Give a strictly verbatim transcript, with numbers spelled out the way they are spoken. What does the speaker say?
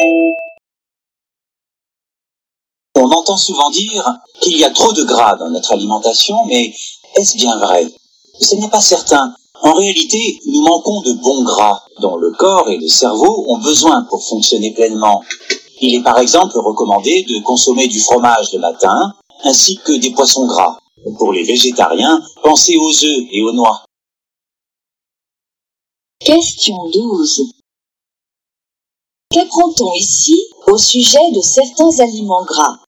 On entend souvent dire qu'il y a trop de gras dans notre alimentation, mais est-ce bien vrai? Ce n'est pas certain. En réalité, nous manquons de bons gras dont le corps et le cerveau ont besoin pour fonctionner pleinement. Il est par exemple recommandé de consommer du fromage le matin, ainsi que des poissons gras. Pour les végétariens, pensez aux œufs et aux noix. Question douze. Qu'apprend-on ici au sujet de certains aliments gras?